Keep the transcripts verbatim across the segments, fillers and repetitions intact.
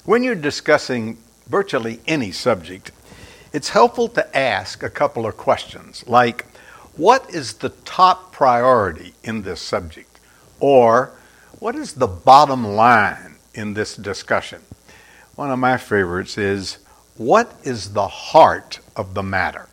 When you're discussing virtually any subject, it's helpful to ask a couple of questions like, what is the top priority in this subject? Or, what is the bottom line in this discussion? One of my favorites is, what is the heart of the matter?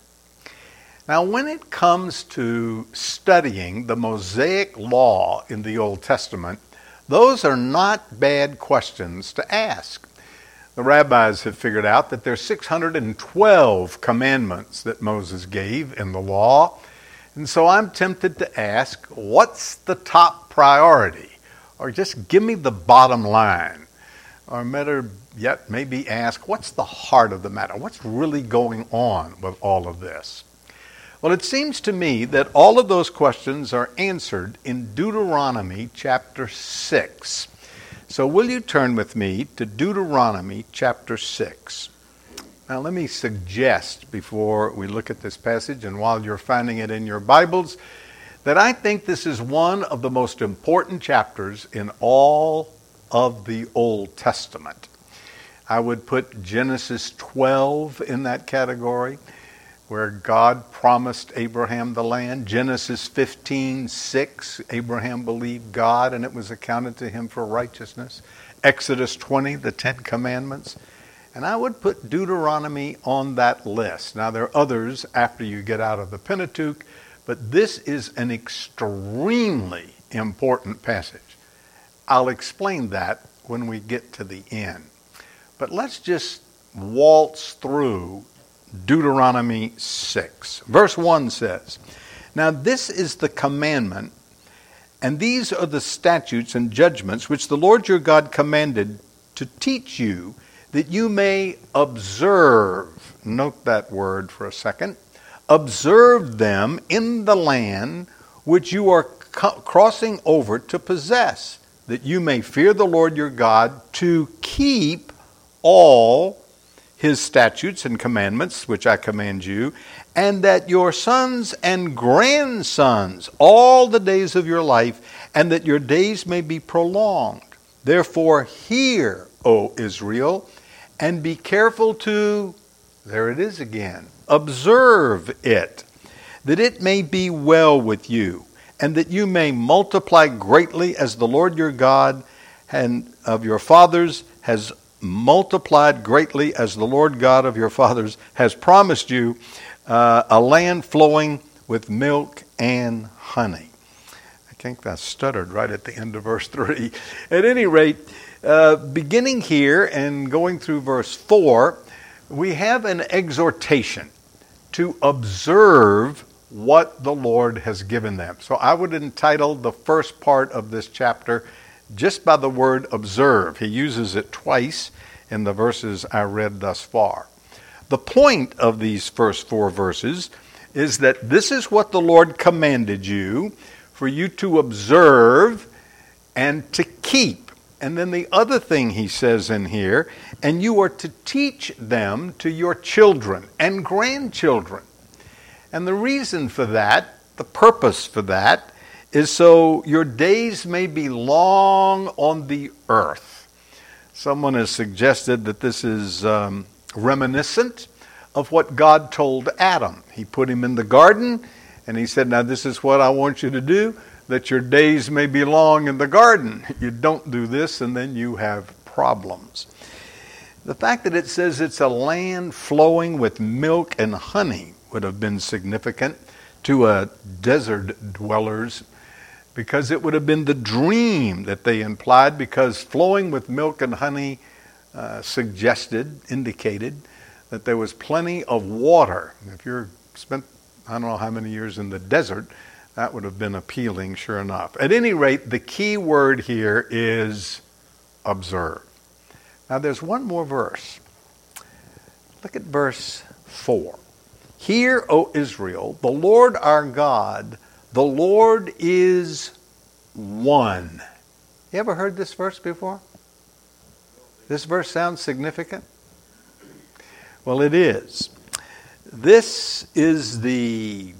Now, when it comes to studying the Mosaic law in the Old Testament, those are not bad questions to ask. The rabbis have figured out that there are six hundred twelve commandments that Moses gave in the law. And so I'm tempted to ask, what's the top priority? Or just give me the bottom line. Or better yet, maybe ask, what's the heart of the matter? What's really going on with all of this? Well, it seems to me that all of those questions are answered in Deuteronomy chapter six. So will you turn with me to Deuteronomy chapter six? Now let me suggest before we look at this passage, and while you're finding it in your Bibles, that I think this is one of the most important chapters in all of the Old Testament. I would put Genesis twelve in that category, where God promised Abraham the land. Genesis fifteen six, Abraham believed God and it was accounted to him for righteousness. Exodus twenty, the Ten Commandments. And I would put Deuteronomy on that list. Now there are others after you get out of the Pentateuch, but this is an extremely important passage. I'll explain that when we get to the end. But let's just waltz through Deuteronomy six. Verse one says, "Now this is the commandment, and these are the statutes and judgments which the Lord your God commanded to teach you, that you may observe," note that word for a second, "observe them in the land which you are co- crossing over to possess, that you may fear the Lord your God, to keep all his statutes and commandments, which I command you, and that your sons and grandsons, all the days of your life, and that your days may be prolonged. Therefore hear, O Israel, and be careful to," there it is again, "observe it, that it may be well with you, and that you may multiply greatly as the Lord your God and of your fathers has multiplied greatly as the Lord God of your fathers has promised you, uh, a land flowing with milk and honey." I think I stuttered right at the end of verse three. At any rate, uh, beginning here and going through verse four, we have an exhortation to observe what the Lord has given them. So I would entitle the first part of this chapter just by the word observe. He uses it twice in the verses I read thus far. The point of these first four verses is that this is what the Lord commanded you, for you to observe and to keep. And then the other thing he says in here, and you are to teach them to your children and grandchildren. And the reason for that, the purpose for that, is so your days may be long on the earth. Someone has suggested that this is um, reminiscent of what God told Adam. He put him in the garden, and he said, "Now this is what I want you to do, that your days may be long in the garden. You don't do this, and then you have problems." The fact that it says it's a land flowing with milk and honey would have been significant to uh, desert dwellers, because it would have been the dream that they implied, because flowing with milk and honey uh, suggested, indicated, that there was plenty of water. If you're spent, I don't know how many years in the desert, that would have been appealing, sure enough. At any rate, the key word here is observe. Now there's one more verse. Look at verse four. "Hear, O Israel, the Lord our God, the Lord is one." You ever heard this verse before? This verse sounds significant? Well, it is. This is the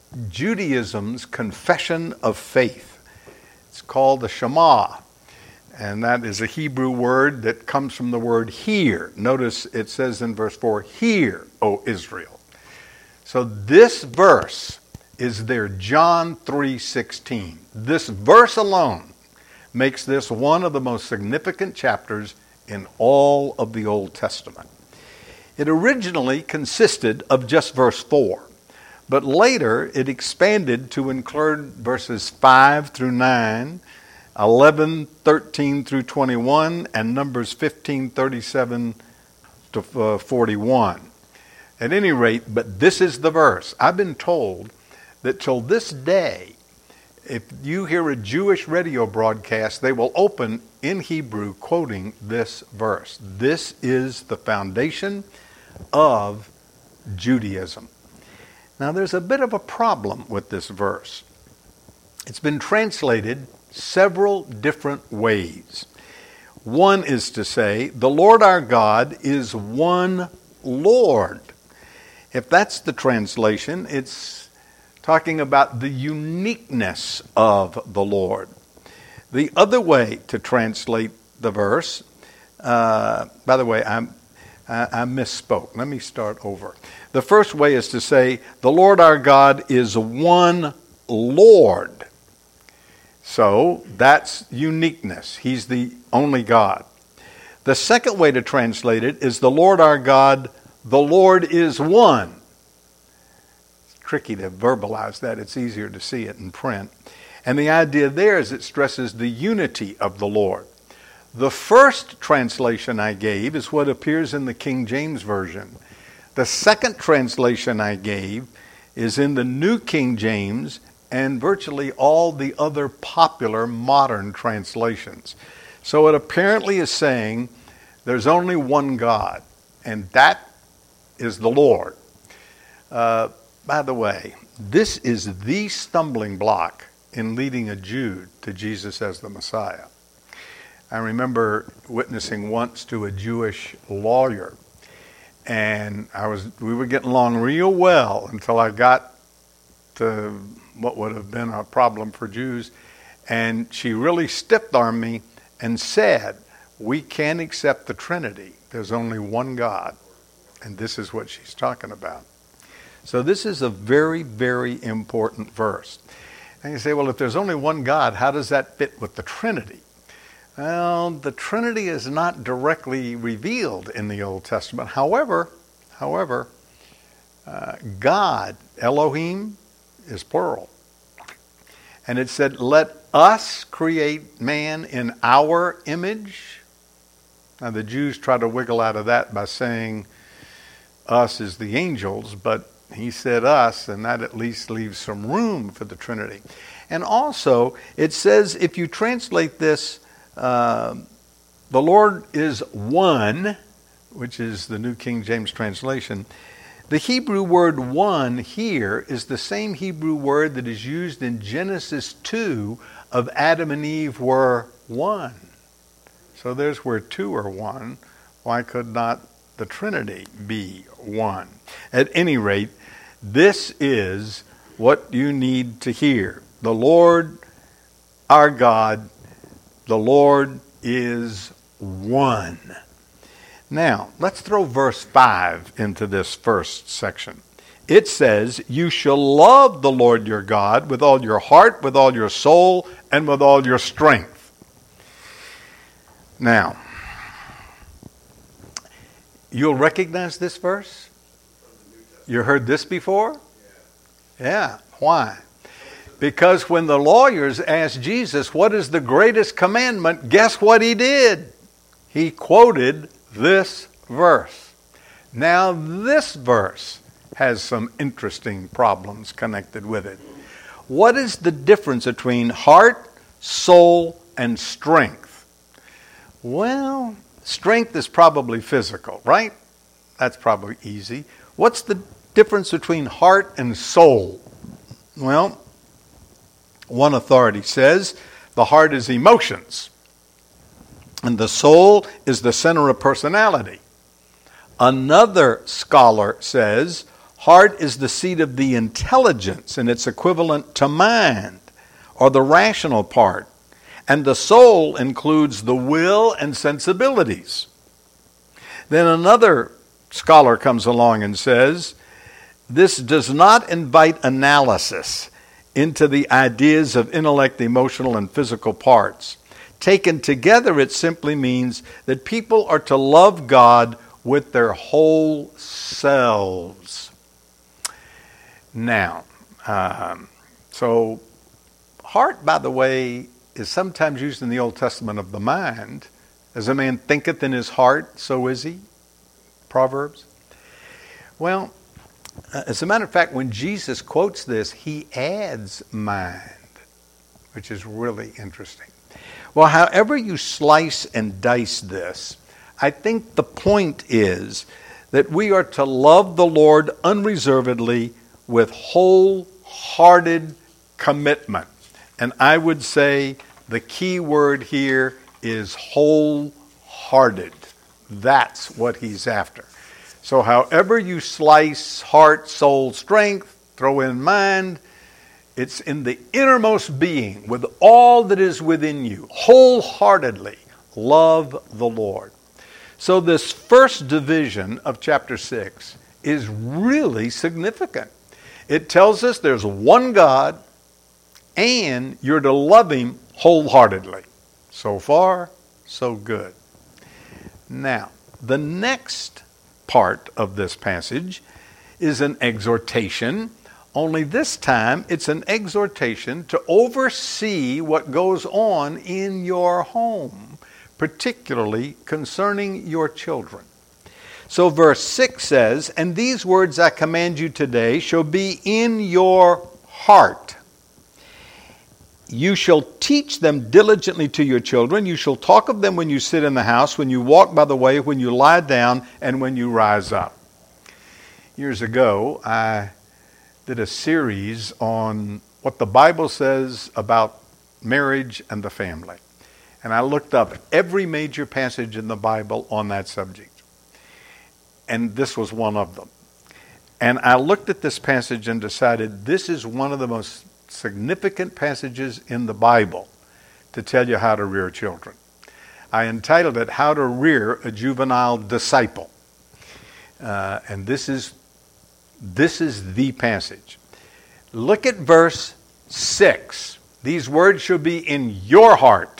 Judaism's confession of faith. It's called the Shema. And that is a Hebrew word that comes from the word hear. Notice it says in verse four, hear, O Israel. So this verse is their John three sixteen. This verse alone makes this one of the most significant chapters in all of the Old Testament. It originally consisted of just verse four, but later it expanded to include verses five through nine, eleven, thirteen through twenty-one, and Numbers fifteen, thirty-seven to forty-one. At any rate, but this is the verse. I've been told that till this day, if you hear a Jewish radio broadcast, they will open in Hebrew quoting this verse. This is the foundation of Judaism. Now, there's a bit of a problem with this verse. It's been translated several different ways. One is to say, the Lord our God is one Lord. If that's the translation, it's talking about the uniqueness of the Lord. The other way to translate the verse, uh, by the way, I'm, I, I misspoke. Let me start over. The first way is to say, the Lord our God is one Lord. So that's uniqueness. He's the only God. The second way to translate it is the Lord our God, the Lord is one. It's tricky to verbalize that. It's easier to see it in print. And the idea there is it stresses the unity of the Lord. The first translation I gave is what appears in the King James Version. The second translation I gave is in the New King James and virtually all the other popular modern translations. So it apparently is saying there's only one God, and that is the Lord. Uh, by the way, this is the stumbling block in leading a Jew to Jesus as the Messiah. I remember witnessing once to a Jewish lawyer, and I was we were getting along real well until I got to what would have been a problem for Jews, and she really stiff-armed me and said, we can't accept the Trinity. There's only one God. And this is what she's talking about. So this is a very, very important verse. And you say, well, if there's only one God, how does that fit with the Trinity? Well, the Trinity is not directly revealed in the Old Testament. However, however, uh, God, Elohim, is plural. And it said, let us create man in our image. Now the Jews try to wiggle out of that by saying us is the angels, but he said us, and that at least leaves some room for the Trinity. And also, it says, if you translate this, uh, the Lord is one, which is the New King James translation. The Hebrew word one here is the same Hebrew word that is used in Genesis two of Adam and Eve were one. So there's where two are one. Why could not the Trinity be one? At any rate, this is what you need to hear. The Lord, our God, the Lord is one. Now, let's throw verse five into this first section. It says, you shall love the Lord your God with all your heart, with all your soul, and with all your strength. Now, you'll recognize this verse? You heard this before? Yeah. Why? Because when the lawyers asked Jesus, what is the greatest commandment? Guess what he did? He quoted this verse. Now, this verse has some interesting problems connected with it. What is the difference between heart, soul, and strength? Well, strength is probably physical, right? That's probably easy. What's the difference between heart and soul? Well, one authority says the heart is emotions, and the soul is the center of personality. Another scholar says heart is the seat of the intelligence, and it's equivalent to mind, or the rational part. And the soul includes the will and sensibilities. Then another scholar comes along and says, this does not invite analysis into the ideas of intellect, emotional, and physical parts. Taken together, it simply means that people are to love God with their whole selves. Now, um, so heart, by the way, is sometimes used in the Old Testament of the mind. As a man thinketh in his heart, so is he. Proverbs. Well, as a matter of fact, when Jesus quotes this, he adds mind, which is really interesting. Well, however you slice and dice this, I think the point is that we are to love the Lord unreservedly with wholehearted commitment. And I would say the key word here is wholehearted. That's what he's after. So however you slice heart, soul, strength, throw in mind, it's in the innermost being with all that is within you. Wholeheartedly love the Lord. So this first division of chapter six is really significant. It tells us there's one God and you're to love him wholeheartedly. So far, so good. Now, the next part of this passage is an exhortation, only this time it's an exhortation to oversee what goes on in your home, particularly concerning your children. So verse six says, and these words I command you today shall be in your heart. You shall teach them diligently to your children. You shall talk of them when you sit in the house, when you walk by the way, when you lie down, and when you rise up. Years ago, I did a series on what the Bible says about marriage and the family. And I looked up every major passage in the Bible on that subject. And this was one of them. And I looked at this passage and decided this is one of the most significant passages in the Bible to tell you how to rear children. I entitled it, How to Rear a Juvenile Disciple. Uh, and this is, this is the passage. Look at verse six. These words shall be in your heart.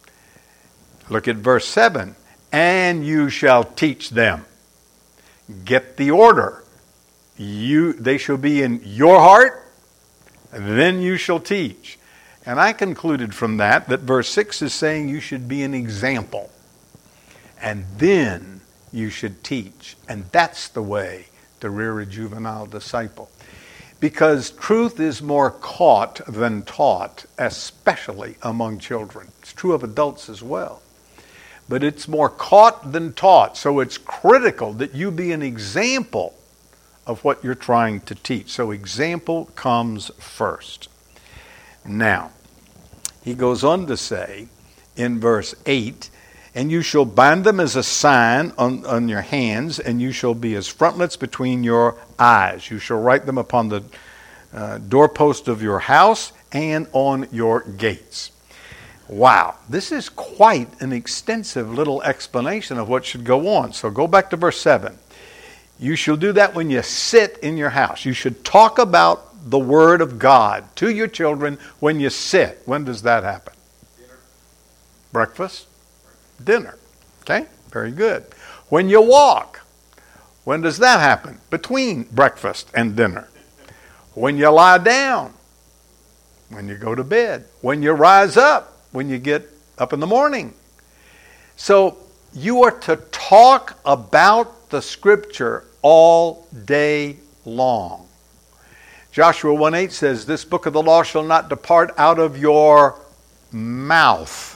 Look at verse seven. And you shall teach them. Get the order. You, they shall be in your heart. Then you shall teach. And I concluded from that that verse six is saying you should be an example. And then you should teach. And that's the way to rear a juvenile disciple. Because truth is more caught than taught, especially among children. It's true of adults as well. But it's more caught than taught. So it's critical that you be an example of what you're trying to teach. So example comes first. Now, he goes on to say in verse eight, and you shall bind them as a sign on, on your hands, and you shall be as frontlets between your eyes. You shall write them upon the uh, doorpost of your house and on your gates. Wow, this is quite an extensive little explanation of what should go on. So go back to verse seven. You shall do that when you sit in your house. You should talk about the Word of God to your children when you sit. When does that happen? Dinner. Breakfast? Dinner. Okay, very good. When you walk. When does that happen? Between breakfast and dinner. When you lie down. When you go to bed. When you rise up. When you get up in the morning. So you are to talk about the Scripture all day long. Joshua one eight says, this book of the law shall not depart out of your mouth.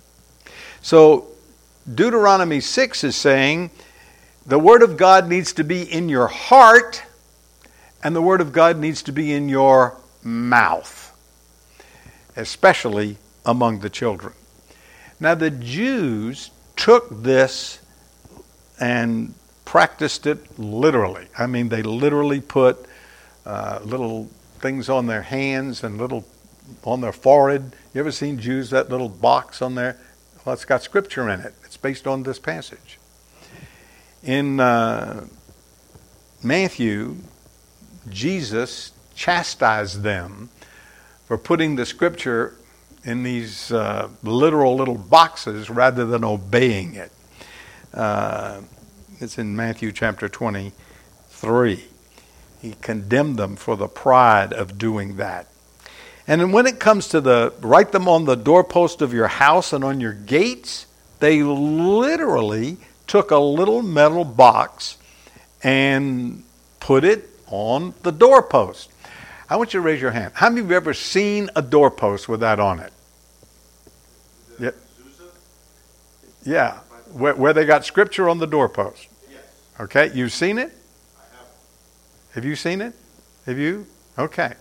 So Deuteronomy six is saying the Word of God needs to be in your heart and the Word of God needs to be in your mouth, especially among the children. Now the Jews took this and practiced it literally. I mean, they literally put uh, little things on their hands and little on their forehead. You ever seen Jews, that little box on there? Well, it's got scripture in it. It's based on this passage. In uh, Matthew, Jesus chastised them for putting the scripture in these uh, literal little boxes rather than obeying it. Uh, it's in Matthew chapter twenty-three. He condemned them for the pride of doing that. And then when it comes to the write them on the doorpost of your house and on your gates, they literally took a little metal box and put it on the doorpost. I want you to raise your hand. How many of you have ever seen a doorpost with that on it? Yeah. Yeah. Where, where they got scripture on the doorpost. Yes. Okay. You've seen it? I have. Have you seen it? Have you? Okay.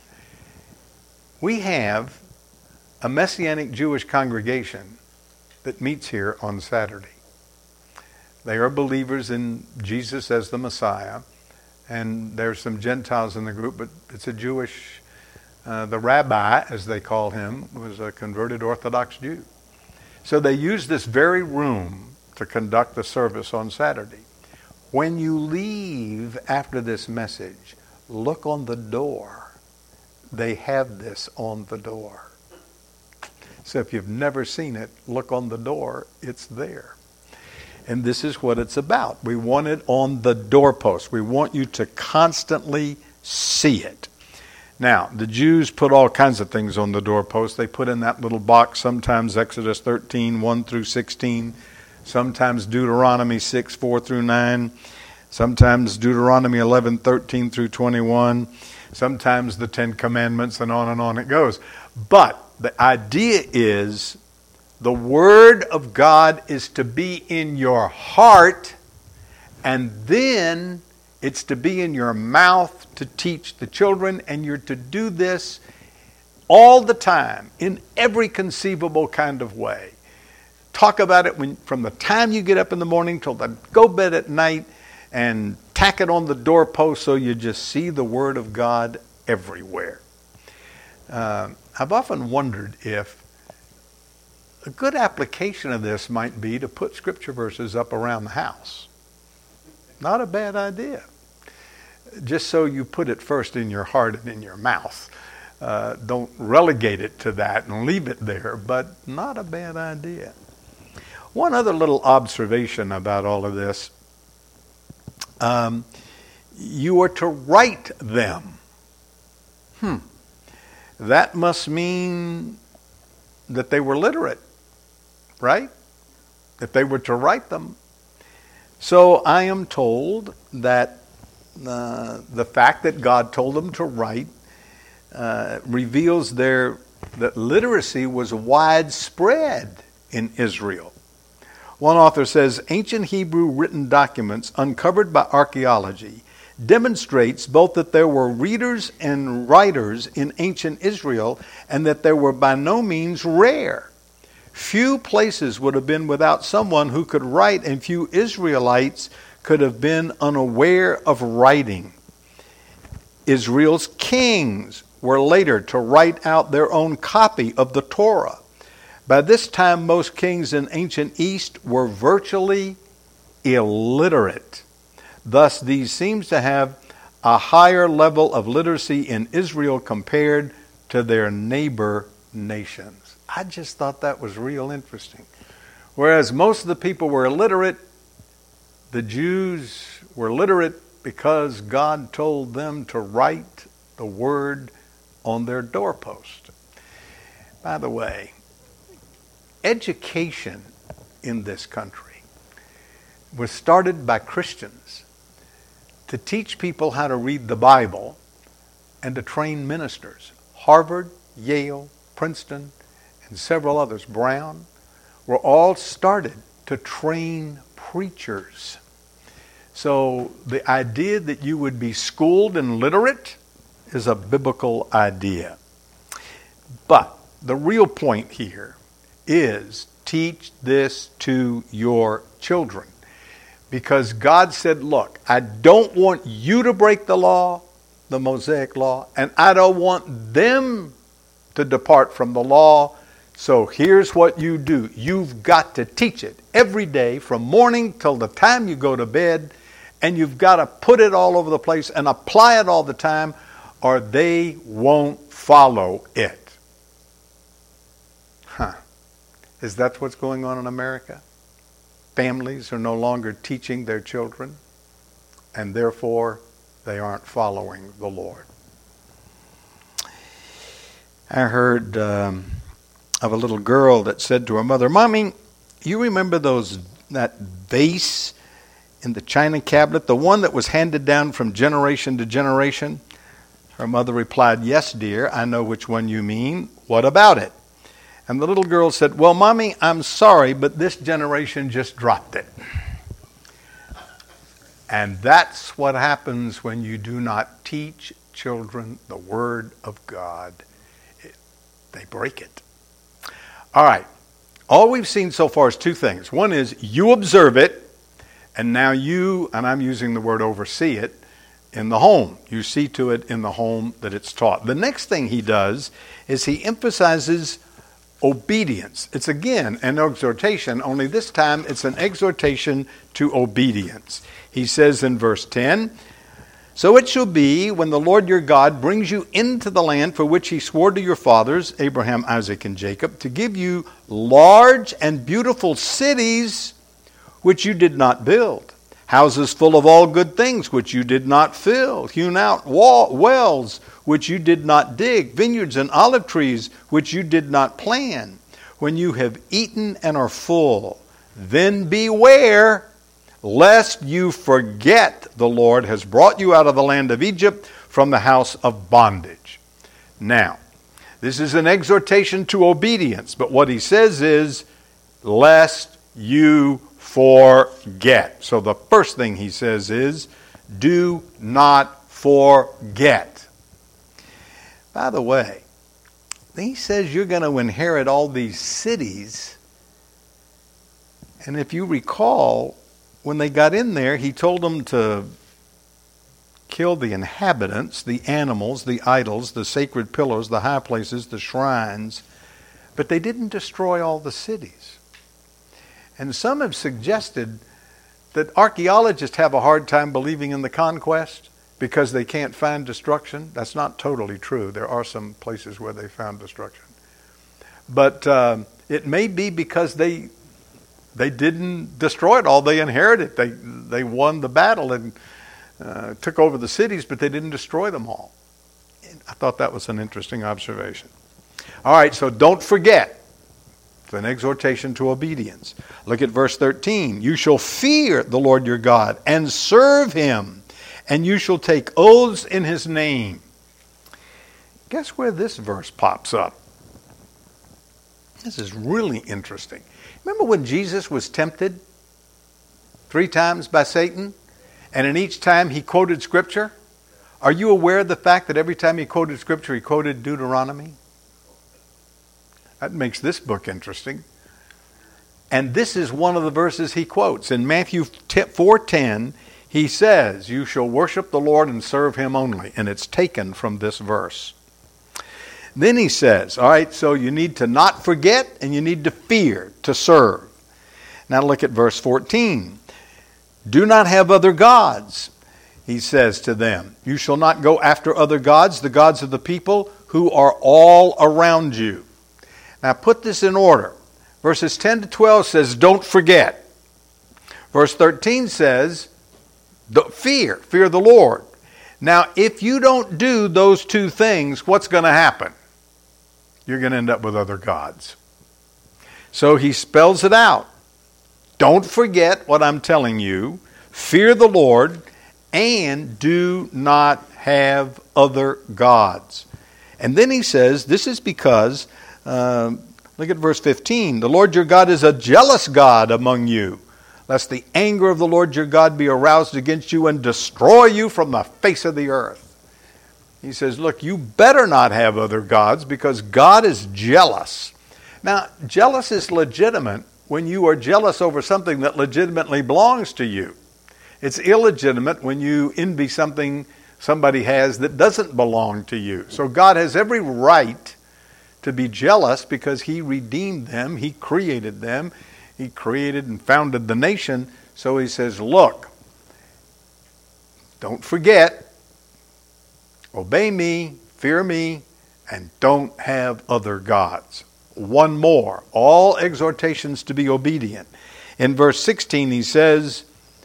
We have a Messianic Jewish congregation that meets here on Saturday. They are believers in Jesus as the Messiah, and there's some Gentiles in the group, but it's a Jewish, uh, the rabbi, as they call him, was a converted Orthodox Jew. So they use this very room to conduct the service on Saturday. When you leave after this message, look on the door. They have this on the door. So if you've never seen it, look on the door. It's there. And this is what it's about. We want it on the doorpost. We want you to constantly see it. Now, the Jews put all kinds of things on the doorpost. They put in that little box, sometimes Exodus thirteen, one through sixteen, sometimes Deuteronomy six, four through nine, sometimes Deuteronomy eleven, thirteen through twenty-one, sometimes the Ten Commandments, and on and on it goes. But the idea is the Word of God is to be in your heart, and then it's to be in your mouth to teach the children, and you're to do this all the time in every conceivable kind of way. Talk about it when, from the time you get up in the morning till the go bed at night, and tack it on the doorpost so you just see the Word of God everywhere. Uh, I've often wondered if a good application of this might be to put scripture verses up around the house. Not a bad idea. Just so you put it first in your heart and in your mouth. Uh, don't relegate it to that and leave it there, but not a bad idea. One other little observation about all of this. Um, you are to write them. Hmm. That must mean that they were literate, right? If they were to write them. So I am told that uh, the fact that God told them to write uh, reveals their that literacy was widespread in Israel. One author says, ancient Hebrew written documents uncovered by archaeology demonstrates both that there were readers and writers in ancient Israel and that they were by no means rare. Few places would have been without someone who could write, and few Israelites could have been unaware of writing. Israel's kings were later to write out their own copy of the Torah. By this time, most kings in ancient East were virtually illiterate. Thus, these seems to have a higher level of literacy in Israel compared to their neighbor nations. I just thought that was real interesting. Whereas most of the people were illiterate, the Jews were literate because God told them to write the word on their doorpost. By the way, education in this country was started by Christians to teach people how to read the Bible and to train ministers. Harvard, Yale, Princeton, and several others, Brown, were all started to train preachers. So the idea that you would be schooled and literate is a biblical idea. But the real point here is teach this to your children. Because God said, look, I don't want you to break the law, the Mosaic law, and I don't want them to depart from the law. So here's what you do. You've got to teach it every day from morning till the time you go to bed. And you've got to put it all over the place and apply it all the time, or they won't follow it. Huh. Is that what's going on in America? Families are no longer teaching their children, and therefore they aren't following the Lord. I heard um, of a little girl that said to her mother, "Mommy, you remember those that vase in the china cabinet, the one that was handed down from generation to generation?" Her mother replied, "Yes, dear, I know which one you mean. What about it?" And the little girl said, "Well, Mommy, I'm sorry, but this generation just dropped it." And that's what happens when you do not teach children the Word of God. It, they break it. All right. All we've seen so far is two things. One is you observe it, and now you, and I'm using the word oversee it, in the home. You see to it in the home that it's taught. The next thing he does is he emphasizes obedience. It's again an exhortation, only this time it's an exhortation to obedience. He says in verse ten, "So it shall be when the Lord your God brings you into the land for which he swore to your fathers, Abraham, Isaac, and Jacob, to give you large and beautiful cities which you did not build, houses full of all good things which you did not fill, hewn out wall, wells which you did not dig, vineyards and olive trees which you did not plant. When you have eaten and are full, then beware lest you forget the Lord has brought you out of the land of Egypt from the house of bondage." Now, this is an exhortation to obedience, but what he says is, lest you forget. So the first thing he says is, do not forget. By the way, he says you're going to inherit all these cities. And if you recall, when they got in there, he told them to kill the inhabitants, the animals, the idols, the sacred pillars, the high places, the shrines. But they didn't destroy all the cities. And some have suggested that archaeologists have a hard time believing in the conquest because they can't find destruction. That's not totally true. There are some places where they found destruction. But uh, it may be because they they didn't destroy it all. They inherited it. They, they won the battle and uh, took over the cities, but they didn't destroy them all. And I thought that was an interesting observation. All right, so don't forget. It's an exhortation to obedience. Look at verse thirteen. "You shall fear the Lord your God and serve him, and you shall take oaths in his name." Guess where this verse pops up? This is really interesting. Remember when Jesus was tempted three times by Satan? And in each time he quoted Scripture? Are you aware of the fact that every time he quoted Scripture, he quoted Deuteronomy? That makes this book interesting. And this is one of the verses he quotes. In Matthew four ten, he says, "You shall worship the Lord and serve him only." And it's taken from this verse. Then he says, all right, so you need to not forget and you need to fear, to serve. Now look at verse fourteen. "Do not have other gods," he says to them. "You shall not go after other gods, the gods of the people who are all around you." Now put this in order. Verses ten to twelve says, don't forget. Verse thirteen says, fear, fear the Lord. Now, if you don't do those two things, what's going to happen? You're going to end up with other gods. So he spells it out. Don't forget what I'm telling you. Fear the Lord and do not have other gods. And then he says, this is because, uh, look at verse fifteen. "The Lord your God is a jealous God among you, lest the anger of the Lord your God be aroused against you and destroy you from the face of the earth." He says, look, you better not have other gods because God is jealous. Now, jealous is legitimate when you are jealous over something that legitimately belongs to you. It's illegitimate when you envy something somebody has that doesn't belong to you. So God has every right to be jealous because he redeemed them, he created them, he created and founded the nation. So he says, look, don't forget, obey me, fear me, and don't have other gods. One more, all exhortations to be obedient. In verse sixteen he says,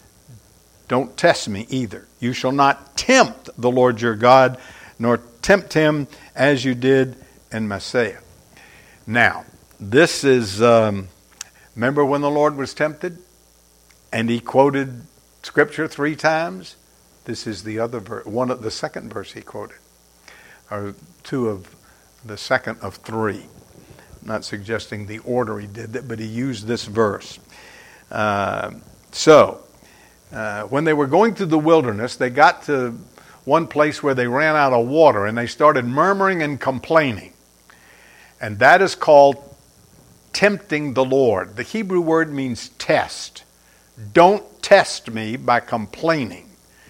don't test me either. You shall not tempt the Lord your God, nor tempt him as you did in Massah. Now, this is, um, remember when the Lord was tempted? And he quoted Scripture three times? This is the other verse, one of the second verse he quoted, or two of the second of three. I'm not suggesting the order he did that, but he used this verse. Uh, so, uh, when they were going through the wilderness, they got to one place where they ran out of water, and they started murmuring and complaining. And that is called tempting the Lord. The Hebrew word means test. Don't test me by complaining.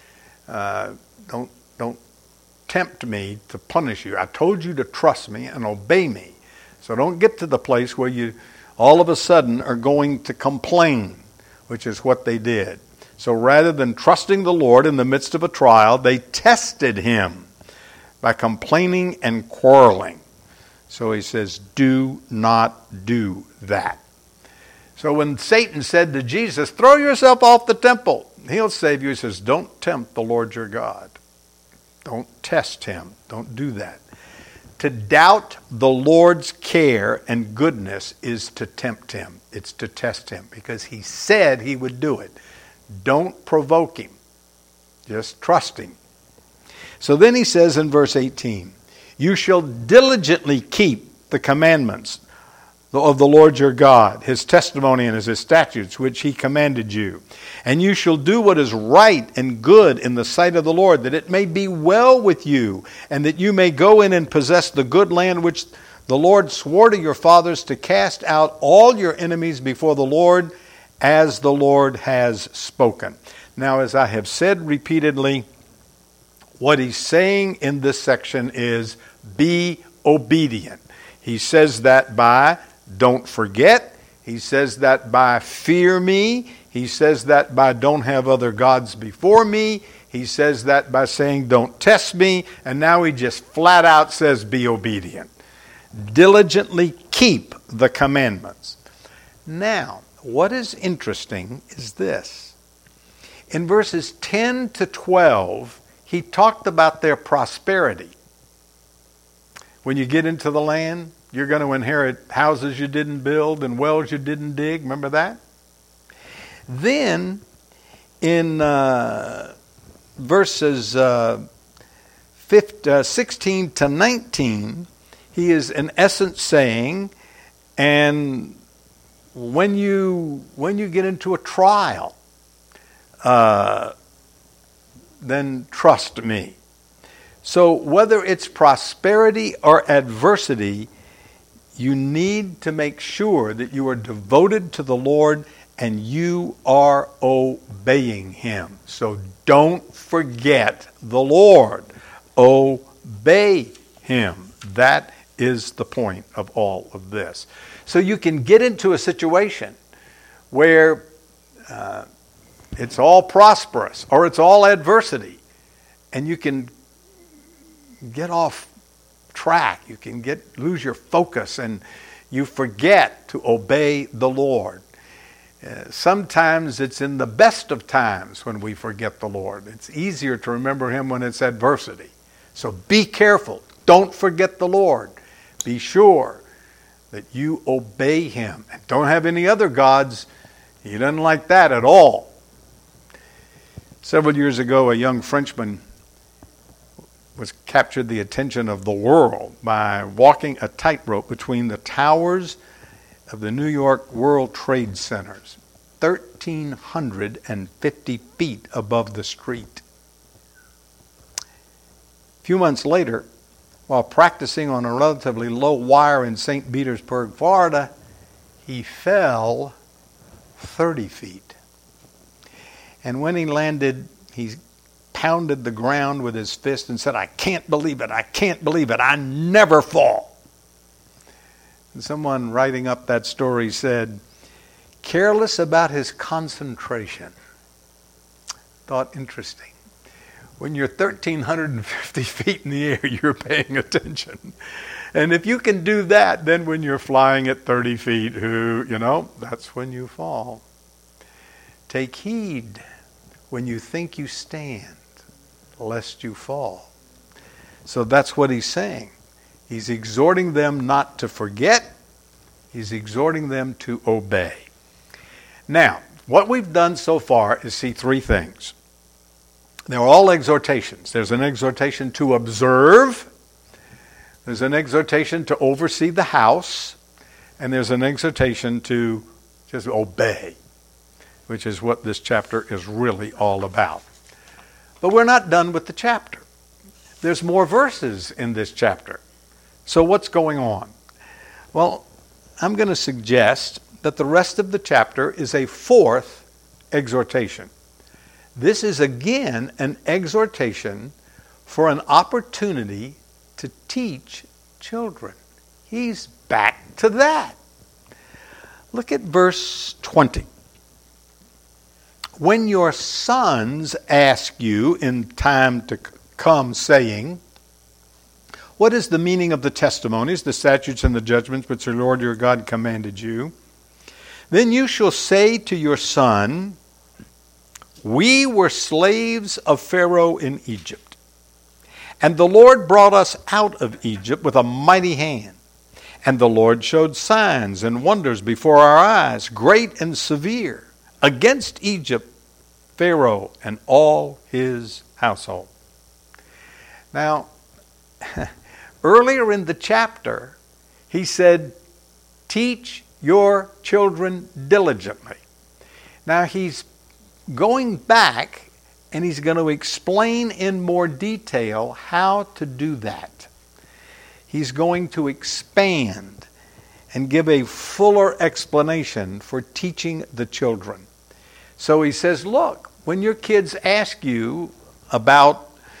Uh, don't don't tempt me to punish you. I told you to trust me and obey me. So don't get to the place where you all of a sudden are going to complain, which is what they did. So rather than trusting the Lord in the midst of a trial, they tested him by complaining and quarreling. So he says, do not do that. So when Satan said to Jesus, throw yourself off the temple, he'll save you. He says, don't tempt the Lord your God. Don't test him. Don't do that. To doubt the Lord's care and goodness is to tempt him. It's to test him because he said he would do it. Don't provoke him. Just trust him. So then he says in verse eighteen, you shall diligently keep the commandments of the Lord your God, his testimony and his statutes, which he commanded you. And you shall do what is right and good in the sight of the Lord, that it may be well with you, and that you may go in and possess the good land which the Lord swore to your fathers to cast out all your enemies before the Lord, as the Lord has spoken. Now, as I have said repeatedly, what he's saying in this section is be obedient. He says that by don't forget. He says that by fear me. He says that by don't have other gods before me. He says that by saying don't test me. And now he just flat out says be obedient. Diligently keep the commandments. Now, what is interesting is this. In verses ten to twelve, he talked about their prosperity. When you get into the land, you're going to inherit houses you didn't build and wells you didn't dig. Remember that? Then, in uh, verses uh, fifteen, uh, sixteen to nineteen, he is in essence saying, and when you when you get into a trial, uh, then trust me. So whether it's prosperity or adversity, you need to make sure that you are devoted to the Lord and you are obeying him. So don't forget the Lord. Obey him. That is the point of all of this. So you can get into a situation where uh, it's all prosperous or it's all adversity, and you can get off track. You can get lose your focus and you forget to obey the Lord. Uh, sometimes it's in the best of times when we forget the Lord. It's easier to remember him when it's adversity. So be careful. Don't forget the Lord. Be sure that you obey him. And don't have any other gods. He doesn't like that at all. Several years ago, a young Frenchman was captured the attention of the world by walking a tightrope between the towers of the New York World Trade Centers, one thousand three hundred fifty feet above the street. A few months later, while practicing on a relatively low wire in Saint Petersburg, Florida, he fell thirty feet. And when he landed, he pounded the ground with his fist and said, I can't believe it, I can't believe it, I never fall. And someone writing up that story said, careless about his concentration. Thought interesting. When you're one thousand three hundred fifty feet in the air, you're paying attention. And if you can do that, then when you're flying at thirty feet, who, you know, that's when you fall. Take heed when you think you stand, lest you fall. So that's what he's saying. He's exhorting them not to forget. He's exhorting them to obey. Now, what we've done so far is see three things. They're all exhortations. There's an exhortation to observe. There's an exhortation to oversee the house. And there's an exhortation to just obey, which is what this chapter is really all about. But we're not done with the chapter. There's more verses in this chapter. So what's going on? Well, I'm going to suggest that the rest of the chapter is a fourth exhortation. This is again an exhortation for an opportunity to teach children. He's back to that. Look at verse twenty. When your sons ask you in time to come, saying, what is the meaning of the testimonies, the statutes, and the judgments which the Lord your God commanded you? Then you shall say to your son, we were slaves of Pharaoh in Egypt, and the Lord brought us out of Egypt with a mighty hand. And the Lord showed signs and wonders before our eyes, great and severe, against Egypt, Pharaoh, and all his household. Now, earlier in the chapter, he said, teach your children diligently. Now he's going back and he's going to explain in more detail how to do that. He's going to expand and give a fuller explanation for teaching the children. So he says, look, when your kids ask you about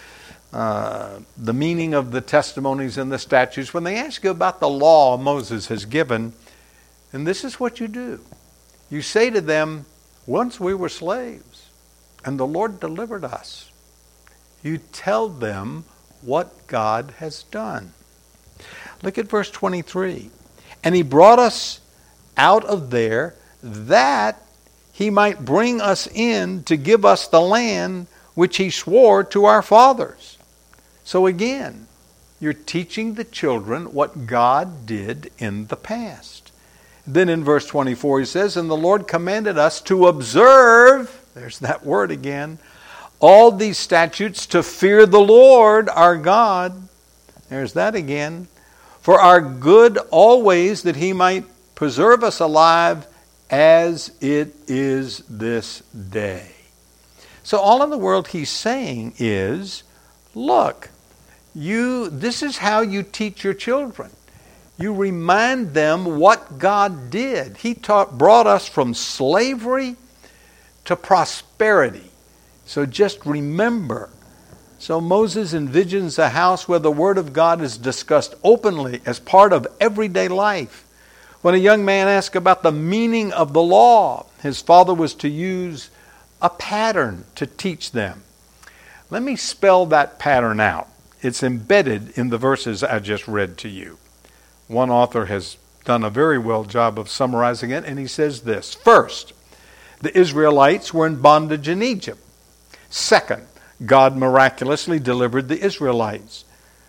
Uh, the meaning of the testimonies and the statutes, when they ask you about the law Moses has given, and this is what you do. You say to them, once we were slaves, and the Lord delivered us. You tell them what God has done. Look at verse twenty-three. And he brought us out of there that he might bring us in to give us the land which he swore to our fathers. So again, you're teaching the children what God did in the past. Then in verse twenty-four he says, and the Lord commanded us to observe, there's that word again, all these statutes to fear the Lord our God. There's that again. For our good always, that he might preserve us alive as it is this day. So all in the world he's saying is, look, You, this is how you teach your children. You remind them what God did. He taught, brought us from slavery to prosperity. So just remember. So Moses envisions a house where the Word of God is discussed openly as part of everyday life. When a young man asked about the meaning of the law, his father was to use a pattern to teach them. Let me spell that pattern out. It's embedded in the verses I just read to you. One author has done a very well job of summarizing it, and he says this. First, the Israelites were in bondage in Egypt. Second, God miraculously delivered the Israelites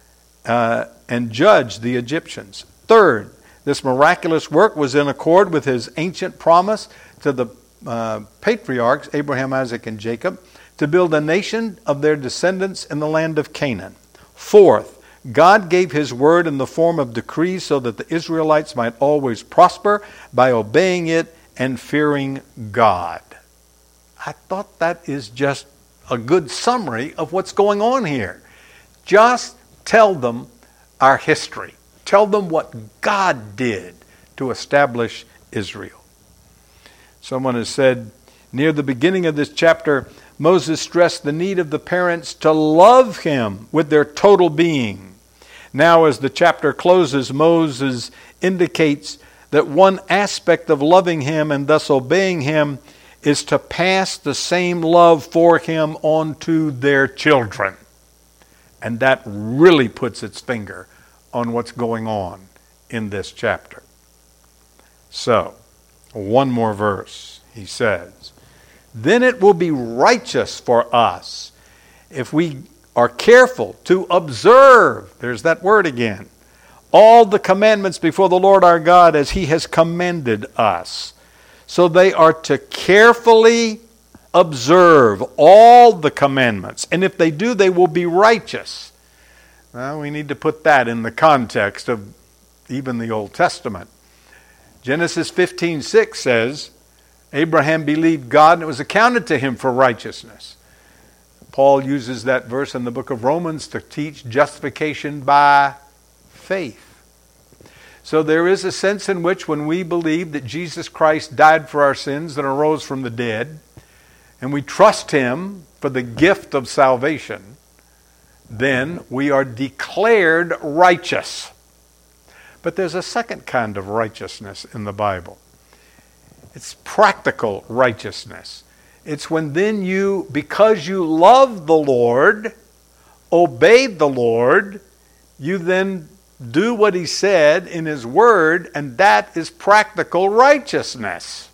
uh, and judged the Egyptians. Third, this miraculous work was in accord with his ancient promise to the uh, patriarchs, Abraham, Isaac, and Jacob, to build a nation of their descendants in the land of Canaan. Fourth, God gave his word in the form of decrees so that the Israelites might always prosper by obeying it and fearing God. I thought that is just a good summary of what's going on here. Just tell them our history. Tell them what God did to establish Israel. Someone has said, near the beginning of this chapter, Moses stressed the need of the parents to love him with their total being. Now, as the chapter closes, Moses indicates that one aspect of loving him and thus obeying him is to pass the same love for him on to their children. And that really puts its finger on what's going on in this chapter. So, one more verse. He says, "Then it will be righteous for us if we are careful to observe," there's that word again, "all the commandments before the Lord our God as he has commanded us." So they are to carefully observe all the commandments. And if they do, they will be righteous. Well, we need to put that in the context of even the Old Testament. Genesis fifteen six says, Abraham believed God and it was accounted to him for righteousness. Paul uses that verse in the book of Romans to teach justification by faith. So there is a sense in which when we believe that Jesus Christ died for our sins and arose from the dead, and we trust him for the gift of salvation, then we are declared righteous. But there's a second kind of righteousness in the Bible. It's practical righteousness. It's when then you, because you love the Lord, obeyed the Lord, you then do what he said in his word, and that is practical righteousness.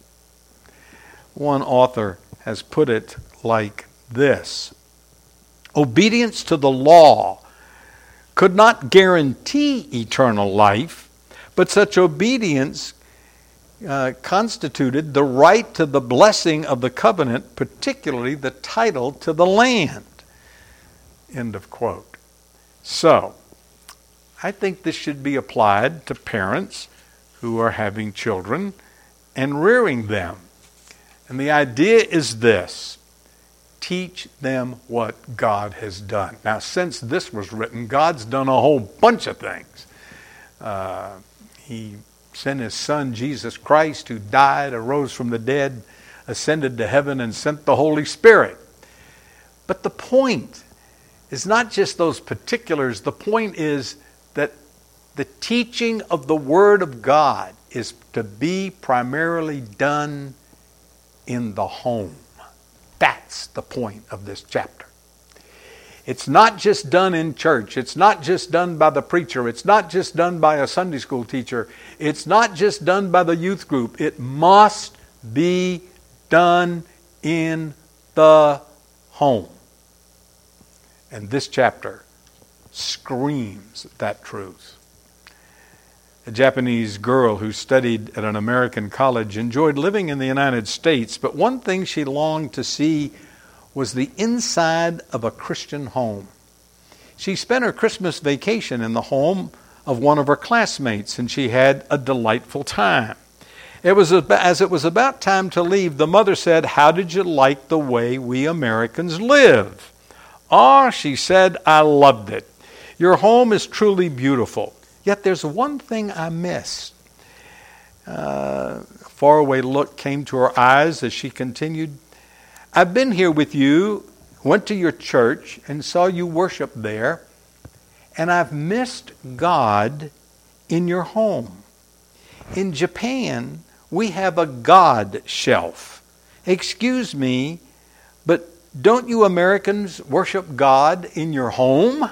One author has put it like this: obedience to the law could not guarantee eternal life, but such obedience uh, constituted the right to the blessing of the covenant, particularly the title to the land. End of quote. So, I think this should be applied to parents who are having children and rearing them. And the idea is this: teach them what God has done. Now, since this was written, God's done a whole bunch of things. Uh, he sent his Son, Jesus Christ, who died, arose from the dead, ascended to heaven, and sent the Holy Spirit. But the point is not just those particulars. The point is that the teaching of the Word of God is to be primarily done in the home. That's the point of this chapter. It's not just done in church. It's not just done by the preacher. It's not just done by a Sunday school teacher. It's not just done by the youth group. It must be done in the home. And this chapter screams that truth. A Japanese girl who studied at an American college enjoyed living in the United States, but one thing she longed to see was the inside of a Christian home. She spent her Christmas vacation in the home of one of her classmates, and she had a delightful time. It was as it was about time to leave, the mother said, "How did you like the way we Americans live?" "Ah," she said, "I loved it. Your home is truly beautiful. Yet there's one thing I missed." Uh, a faraway look came to her eyes as she continued, "I've been here with you, went to your church, and saw you worship there, and I've missed God in your home. In Japan, we have a God shelf. Excuse me, but don't you Americans worship God in your home?"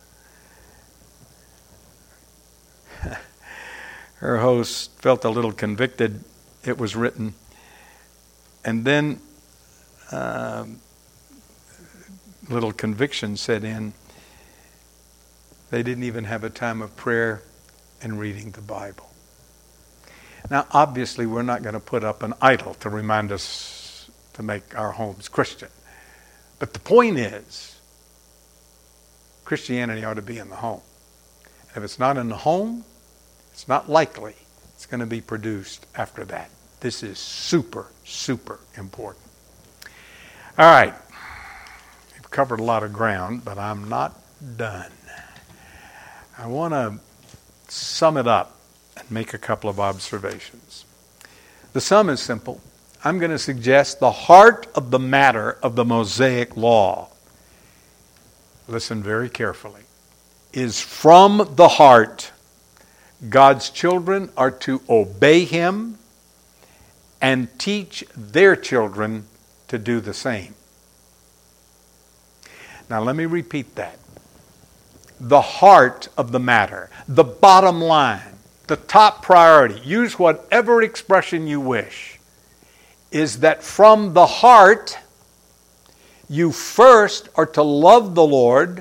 Her host felt a little convicted. It was written. And then uh, little conviction set in. They didn't even have a time of prayer and reading the Bible. Now, obviously, we're not going to put up an idol to remind us to make our homes Christian. But the point is, Christianity ought to be in the home. If it's not in the home, it's not likely it's going to be produced after that. This is super, super important. All right. We've covered a lot of ground, but I'm not done. I want to sum it up and make a couple of observations. The sum is simple. I'm going to suggest the heart of the matter of the Mosaic Law. Listen very carefully. is from the heart. God's children are to obey Him and teach their children to do the same. Now let me repeat that. The heart of the matter, the bottom line, the top priority, use whatever expression you wish, is that from the heart, you first are to love the Lord,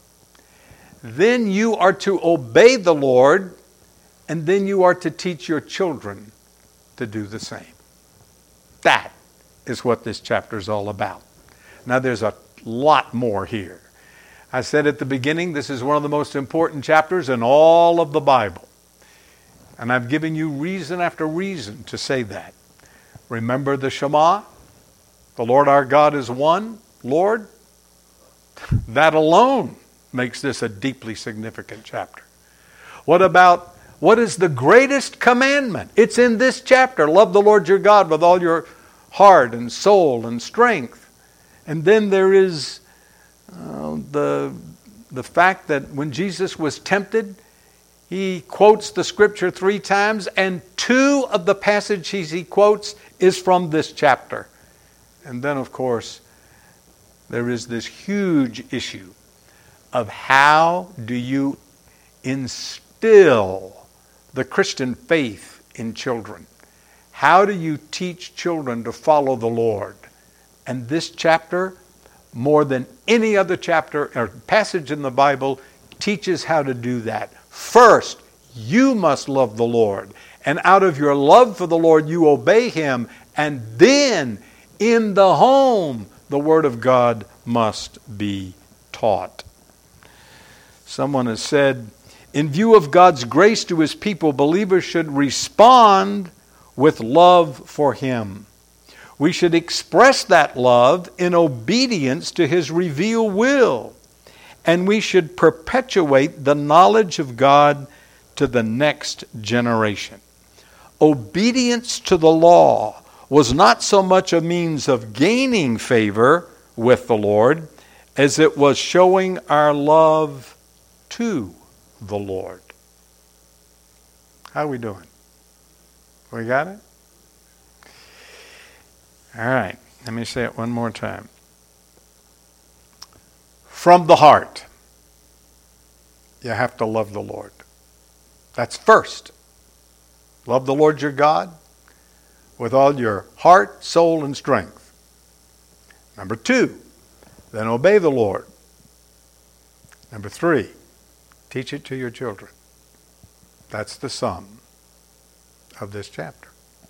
then you are to obey the Lord, and then you are to teach your children to do the same. That is what this chapter is all about. Now there's a lot more here. I said at the beginning, this is one of the most important chapters in all of the Bible. And I've given you reason after reason to say that. Remember the Shema? The Lord our God is one Lord. That alone makes this a deeply significant chapter. What about, what is the greatest commandment? It's in this chapter. Love the Lord your God with all your heart and soul and strength. And then there is uh, the, the fact that when Jesus was tempted, he quotes the scripture three times, and two of the passages he quotes is from this chapter. And then, of course, there is this huge issue of how do you instill the Christian faith in children? How do you teach children to follow the Lord? And this chapter, more than any other chapter or passage in the Bible, teaches how to do that. First, you must love the Lord. And out of your love for the Lord, you obey Him. And then, in the home, the Word of God must be taught. Someone has said, in view of God's grace to His people, believers should respond with love for Him. We should express that love in obedience to His revealed will. And we should perpetuate the knowledge of God to the next generation. Obedience to the law was not so much a means of gaining favor with the Lord as it was showing our love to the Lord. How are we doing? We got it? All right, let me say it one more time. From the heart, you have to love the Lord. That's first. Love the Lord your God with all your heart, soul, and strength. Number two, then obey the Lord. Number three, teach it to your children. That's the sum of this chapter.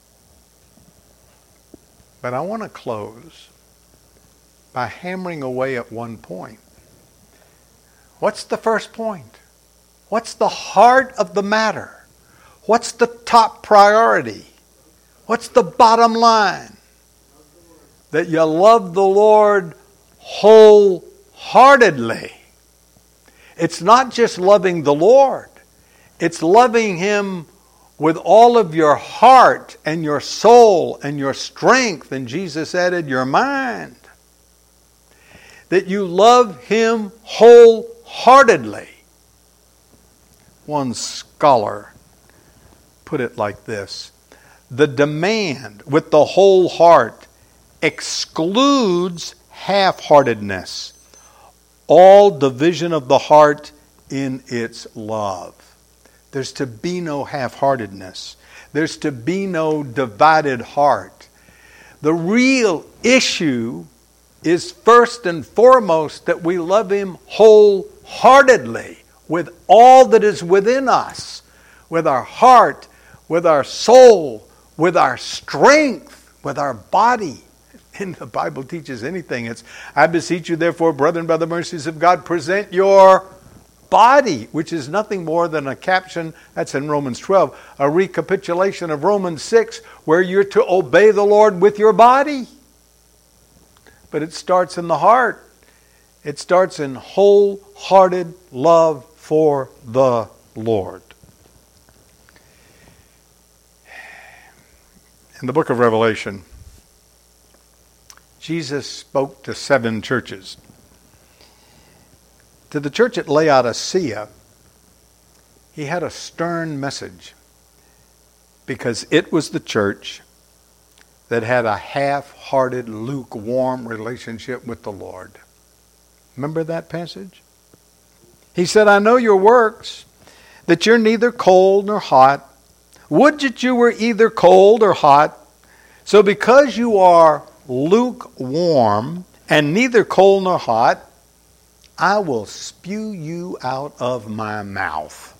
But I want to close by hammering away at one point. What's the first point? What's the heart of the matter? What's the top priority? What's the bottom line? That you love the Lord wholeheartedly. It's not just loving the Lord. It's loving Him with all of your heart and your soul and your strength. And Jesus added, your mind. That you love Him wholeheartedly. One scholar put it like this: the demand with the whole heart excludes half-heartedness, all division of the heart in its love. There's to be no half-heartedness. There's to be no divided heart. The real issue is first and foremost that we love Him wholeheartedly with all that is within us, with our heart, with our soul, with our strength, with our body. And the Bible teaches anything. It's, I beseech you therefore, brethren, by the mercies of God, present your body, which is nothing more than a caption, that's in Romans twelve, a recapitulation of Romans six, where you're to obey the Lord with your body. But it starts in the heart. It starts in wholehearted love for the Lord. In the book of Revelation, Jesus spoke to seven churches. To the church at Laodicea, he had a stern message because it was the church that had a half-hearted, lukewarm relationship with the Lord. Remember that passage? He said, I know your works, that you're neither cold nor hot. Would that you were either cold or hot. So because you are lukewarm and neither cold nor hot, I will spew you out of my mouth.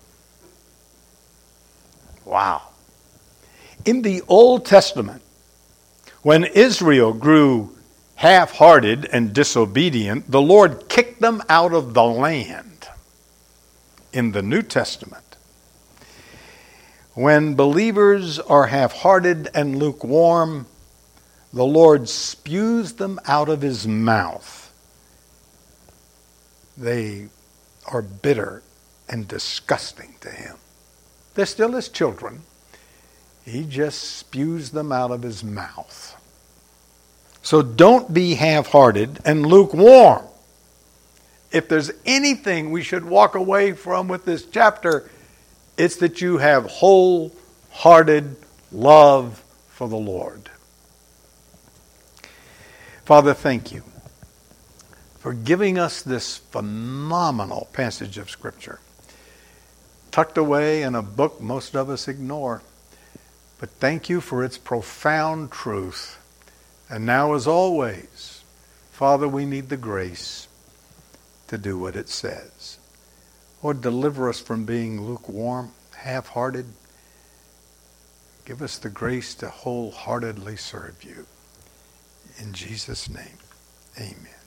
Wow. In the Old Testament, when Israel grew half-hearted and disobedient, the Lord kicked them out of the land. In the New Testament, when believers are half-hearted and lukewarm, the Lord spews them out of his mouth. They are bitter and disgusting to him. They're still his children. He just spews them out of his mouth. So don't be half-hearted and lukewarm. If there's anything we should walk away from with this chapter, it's that you have wholehearted love for the Lord. Father, thank you for giving us this phenomenal passage of Scripture, tucked away in a book most of us ignore. But thank you for its profound truth. And now, as always, Father, we need the grace to do what it says. Lord, deliver us from being lukewarm, half-hearted. Give us the grace to wholeheartedly serve you. In Jesus' name, amen.